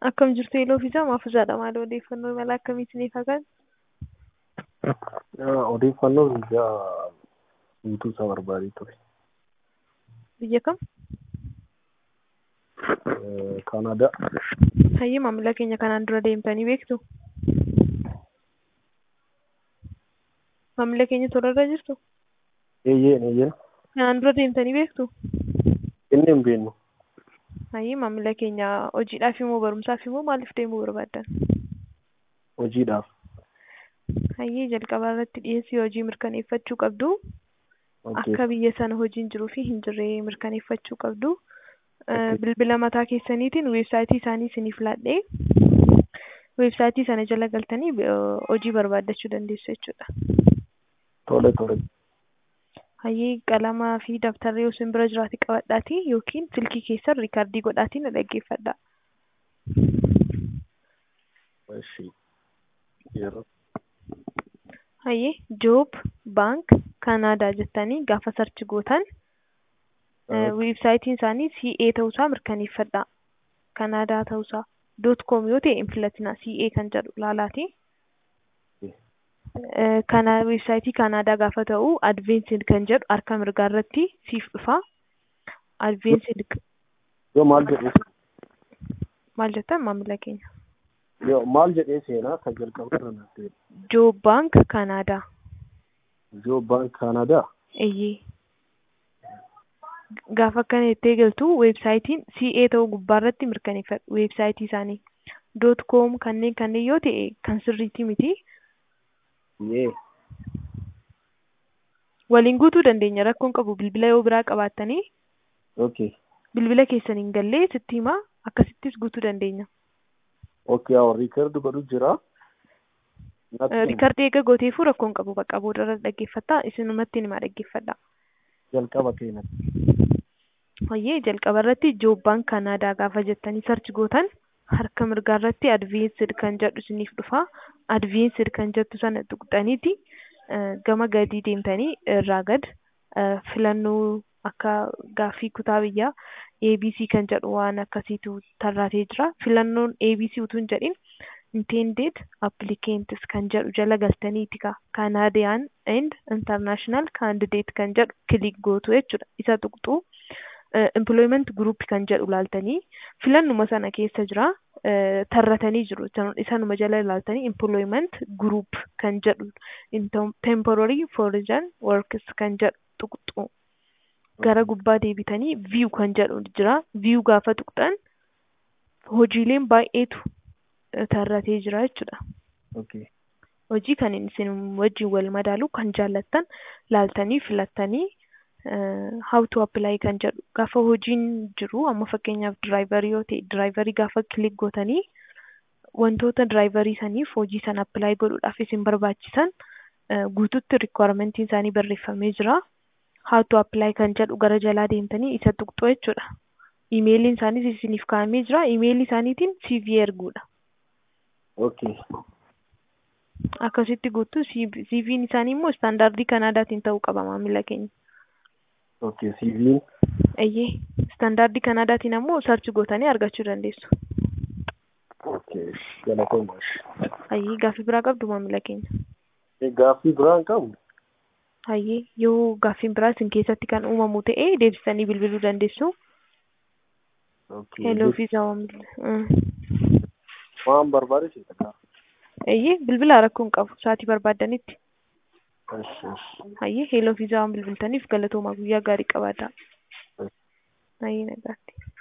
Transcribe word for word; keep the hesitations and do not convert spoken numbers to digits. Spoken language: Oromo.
Akkam jirtu Eeloo fi Jamaa Fuusaadha maal odeeffannoo mala akkamiitiin eegagan? Odeeffannoo biyya guutuu isaa barbaadee ture. Biyya kam? Kanaadaa. Hayyee maamila keenya kanaan dura deemtanii beektu? Maamila keenya tolarra jirtu? Eeyyeen eeyyeen. Kanaan dura deemtanii beektu? Inni hin beeknu. Hayyee maamila keenya hojiidhaaf immoo barumsaaf immoo maaliif deemuu barbaaddan? Hojiidhaaf. Hayyee jalqaba irratti dhiyeessii hojii mirkaneeffachuu qabdu. Okay. Akka biyya sana hojiin jiruu fi hin jirre mirkaneeffachuu qabdu. Bilbila mataa keessaniitiin weebsaayitii isaanii isiniif laadhee weebsaayitii sana jala galtanii hojii barbaaddachuu dandeessu jechuudha. Tole tole. Hayyee qalamaa fi dabtarri yoo isin bira jiraate qabadhaatii yookiin silkii keessan riikaardii godhaatiin dhaggeeffadhaa. Eshi. Yeroo. Hayyee Joob Baank Kanaadaa jettanii gaafa sarchi gootan weebsaayitiin isaanii C A ta'uusaa mirkaneeffadhaa. Kanaadaa ta'uusaa dot com yoo ta'e hin filatinaa C A kan jedhu laalaati. Kana weebsaayitii Kanaadaa gaafa ta'u advanced kan jedhu harka mirgaa irratti siif dhufa. Advanced Yoo maal jedhee maal jettan maamila keenya? yoo maal jedhee seenaa kan jalqaba irra naaf Joob Baank Kanaadaa. Joob Baank Kanaadaa. Eeyyee. Gaafa akkana jettee galtu weebsaayitiin C A ta'uu gubbaarratti mirkaneeffadhu weebsaayitii isaanii. dot com kanneen kanneen yoo ta'e kan sirriitti miti. Yee. Waliin guutuu dandeenya rakkoon qabu bilbila yoo biraa qabaattanii Okay. bilbila keessan hin gallee sitti himaa akkasittis guutuu dandeenya. Okay, yaa riikaardi godhu jira. Riikaardii eega gooteefuu rakkoon qabu bakka boodarra dhaggeeffattaa isinumatti himaa dhaggeeffadhaa. Jalqaba keenya. Hayyee jalqaba irratti Joob Baank Kanaadaa gaafa jettanii sarchi gootan harka mirgaa irratti advanced kan jedhu isiniif dhufa. Advanced kan jettu sana tuqxaniiti gama gadii deemtanii irraa gad filannoo akka gaaffii kutaa biyyaa A B C kan jedhu waan akkasiitu tarraatee jira. Filannoon A B C utuu hin jedhin intended applicants kan jedhu jala galtaniiti ka Canadian and international candidate kan jedhu kilik gootu jechuudha. Isa tuqxu employment group kan jedhu laaltanii filannuma sana keessa jira. Tarratanii jiru isanuma jala ilaaltanii employment group kan jedhu temporary foreign workers kan jedhu tuqxu. Gara gubbaa deebitanii view kan jedhu jira. View gaafa tuqxan hojiileen baay'eetu tarratee jira jechuudha. Okay. Hojii kan isin wajjin wal madaalu kan jaallattan laaltanii filattanii how to apply kan jedhu gaafa hojiin jiru amma fakkeenyaaf diraayivarii yoo ta'e diraayivarii gaafa kilik gootanii wantoota diraayivarii saniif hojii sana apply godhuudhaaf isin barbaachisan guututti riikwaarmentiin isaanii barreeffamee jira. How to apply kan jedhu gara jalaa deemtanii isa tuqxu jechuudha. Imeeliin isaaniis isiniif kaa'amee jira. Imeelii isaaniitiin C V erguudha. Okay. Akkasitti guutuu C V'n isaanii immoo istaandardii Kanaadaatiin ta'uu qaba maamila keenya. Okay, C V. Eeyyee. Istaandardii Kanaadaatiin ammoo sarchi gootanii argachuu dandeessu. Okay. Galatoomaa. Hayyee gaaffii biraa qabdu maamila keenya. Gaaffii biraa hin qabnu. Hayyee yoo gaaffiin biraa isin keessatti kan uumamu ta'e deebisanii bilbiluu dandeessu. Okay. Hello fi Jamaa. Waan barbaade seetaa. Eeyyee bilbila rakkoon qabu sa'aatii barbaaddanitti. Esh esh. Hayyee hello fi Jamaa bilbiltaniif galatoomaa guyyaa gaarii qabaadhaa. Hayyee nagaatti.